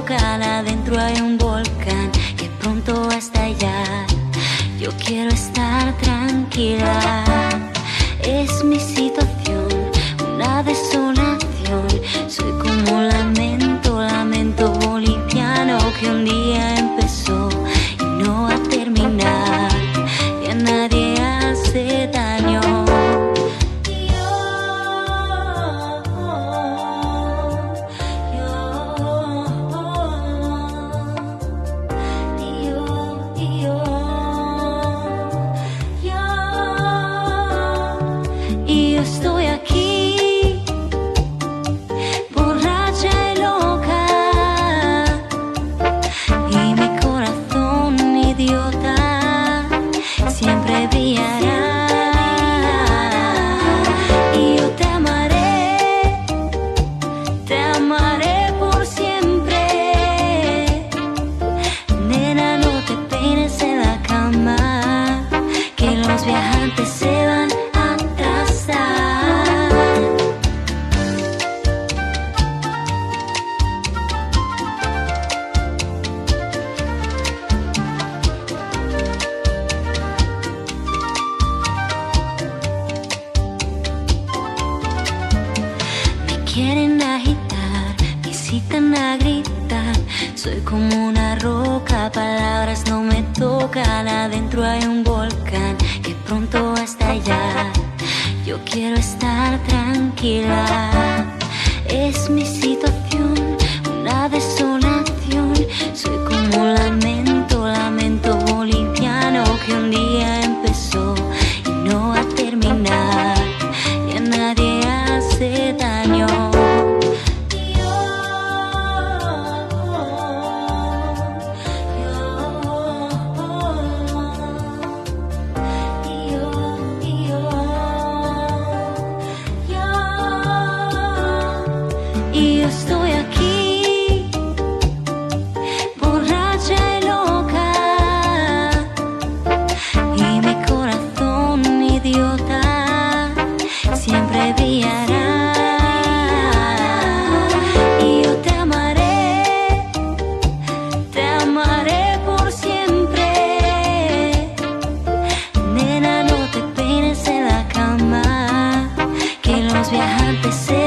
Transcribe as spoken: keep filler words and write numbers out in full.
tocan, adentro hay un volcán que pronto va a estallar. Yo quiero estar tranquila, es mi situación, una desolación. Soy como un lamento, lamento boliviano que un día empezó y no va a terminar, y a nadie hace daño. Estoy aquí, borracha y loca, y mi corazón idiota siempre brillará. Y yo te amaré, te amaré por siempre. Nena, no te peines en la cama, que los viajantes se van. Quieren agitar, me incitan a gritar. Soy como una roca, palabras no me tocan. Adentro hay un volcán que pronto va a estallar. Yo quiero estar tranquila, es mi situación, una desolación. Soy como un lamento, lamento boliviano que un día empezó y no va a terminar, y a nadie hace daño. Y yo estoy aquí, borracha y loca, y mi corazón idiota siempre brillará. Y yo te amaré, te amaré por siempre. Nena, no te peines en la cama, que los viajantes se